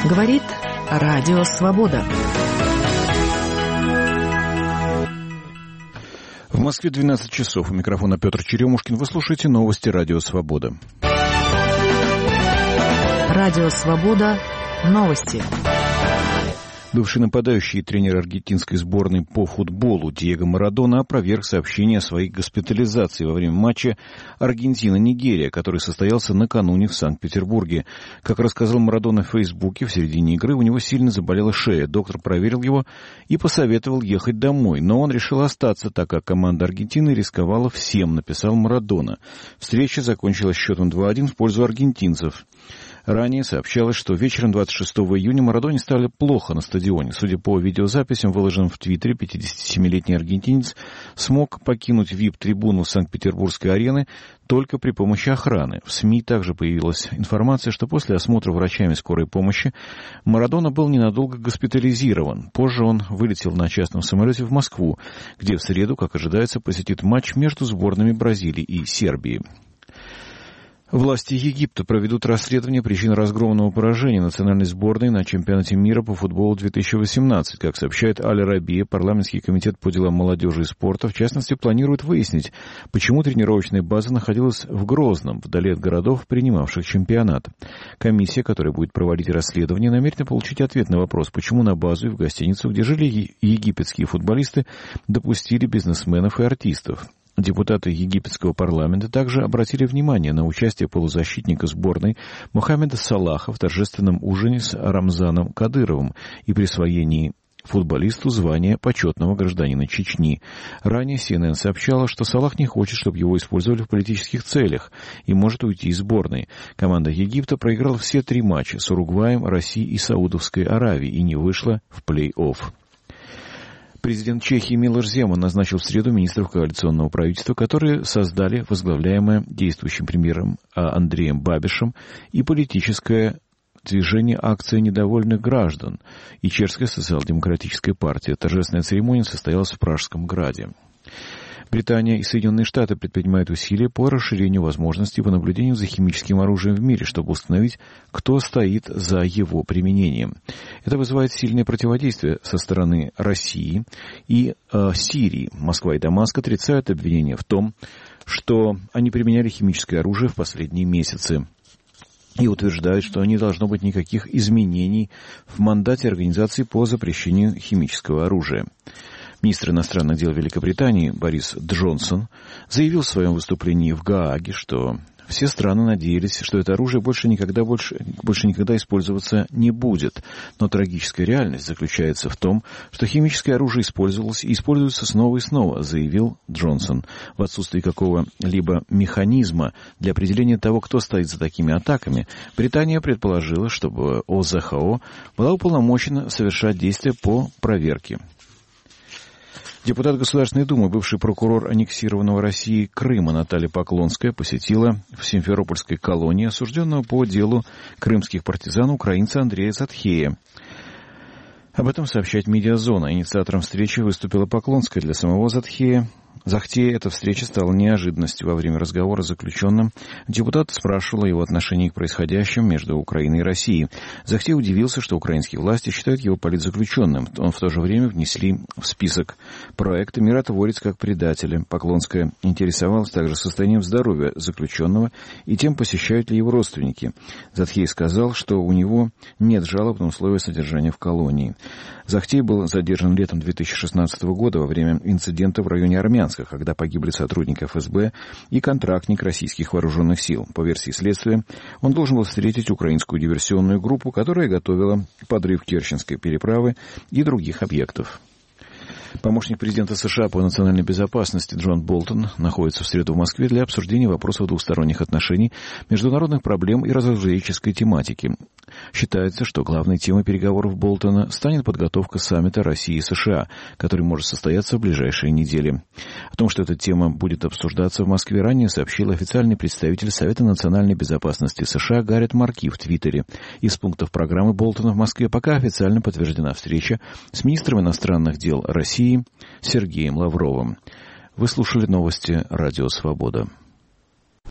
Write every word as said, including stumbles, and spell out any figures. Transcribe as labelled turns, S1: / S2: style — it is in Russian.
S1: Говорит Радио Свобода.
S2: В Москве двенадцать часов. У микрофона Петр Черемушкин. Вы слушаете новости Радио Свобода.
S1: Радио Свобода. Новости.
S2: Бывший нападающий и тренер аргентинской сборной по футболу Диего Марадона опроверг сообщение о своей госпитализации во время матча Аргентина-Нигерия, который состоялся накануне в Санкт-Петербурге. Как рассказал Марадона в Фейсбуке, в середине игры у него сильно заболела шея. Доктор проверил его и посоветовал ехать домой, но он решил остаться, так как команда Аргентины рисковала всем, написал Марадона. Встреча закончилась счетом два-один в пользу аргентинцев. Ранее сообщалось, что вечером двадцать шестого июня Марадоне стало плохо на стадионе. Судя по видеозаписям, выложенным в Твиттере, пятидесятисемилетний аргентинец смог покинуть ви ай пи-трибуну Санкт-Петербургской арены только при помощи охраны. В СМИ также появилась информация, что после осмотра врачами скорой помощи Марадона был ненадолго госпитализирован. Позже он вылетел на частном самолете в Москву, где в среду, как ожидается, посетит матч между сборными Бразилии и Сербии. Власти Египта проведут расследование причин разгромного поражения национальной сборной на чемпионате мира по футболу две тысячи восемнадцать. Как сообщает Аль-Арабия, парламентский комитет по делам молодежи и спорта, в частности, планирует выяснить, почему тренировочная база находилась в Грозном, вдали от городов, принимавших чемпионат. Комиссия, которая будет проводить расследование, намерена получить ответ на вопрос, почему на базу и в гостиницу, где жили египетские футболисты, допустили бизнесменов и артистов. Депутаты египетского парламента также обратили внимание на участие полузащитника сборной Мохаммеда Салаха в торжественном ужине с Рамзаном Кадыровым и присвоении футболисту звания почетного гражданина Чечни. Ранее си эн эн сообщала, что Салах не хочет, чтобы его использовали в политических целях и может уйти из сборной. Команда Египта проиграла все три матча с Уругваем, Россией и Саудовской Аравией и не вышла в плей-офф. Президент Чехии Милош Земан назначил в среду министров коалиционного правительства, которые создали возглавляемое действующим премьером Андреем Бабишем и политическое движение «Акция недовольных граждан» и Чешская социал-демократическая партия. Торжественная церемония состоялась в Пражском граде. Британия и Соединенные Штаты предпринимают усилия по расширению возможностей по наблюдению за химическим оружием в мире, чтобы установить, кто стоит за его применением. Это вызывает сильное противодействие со стороны России и э, Сирии. Москва и Дамаск отрицают обвинения в том, что они применяли химическое оружие в последние месяцы, и утверждают, что не должно быть никаких изменений в мандате Организации по запрещению химического оружия. Министр иностранных дел Великобритании Борис Джонсон заявил в своем выступлении в Гааге, что все страны надеялись, что это оружие больше никогда, больше, больше никогда использоваться не будет. Но трагическая реальность заключается в том, что химическое оружие использовалось и используется снова и снова, заявил Джонсон. В отсутствии какого-либо механизма для определения того, кто стоит за такими атаками, Британия предположила, чтобы о зэ ха о была уполномочена совершать действия по проверке. Депутат Государственной Думы, бывший прокурор аннексированного Россией Крыма Наталья Поклонская посетила в Симферопольской колонии осужденного по делу крымских партизан украинца Андрея Затхея. Об этом сообщает «Медиазона». Инициатором встречи выступила Поклонская. Для самого Затхея Захтея эта встреча стала неожиданностью. Во время разговора с заключенным депутат спрашивал о его отношении к происходящему между Украиной и Россией. Захтей удивился, что украинские власти считают его политзаключенным. Он в то же время внесли в список проекта «Миротворец» как предателя. Поклонская интересовалась также состоянием здоровья заключенного и тем, посещают ли его родственники. Затхей сказал, что у него нет жалоб на условия содержания в колонии. Захтей был задержан летом две тысячи шестнадцатого года во время инцидента в районе Армянска, когда погибли сотрудник эф эс бэ и контрактник российских вооруженных сил. По версии следствия, он должен был встретить украинскую диверсионную группу, которая готовила подрыв Керченской переправы и других объектов. Помощник президента США по национальной безопасности Джон Болтон находится в среду в Москве для обсуждения вопросов двусторонних отношений, международных проблем и разоруженческой тематики. Считается, что главной темой переговоров Болтона станет подготовка саммита России и США, который может состояться в ближайшие недели. О том, что эта тема будет обсуждаться в Москве, ранее сообщил официальный представитель Совета национальной безопасности США Гаррет Марки в Твиттере. Из пунктов программы Болтона в Москве пока официально подтверждена встреча с министром иностранных дел России Сергеем Лавровым. Вы слушали новости Радио Свобода.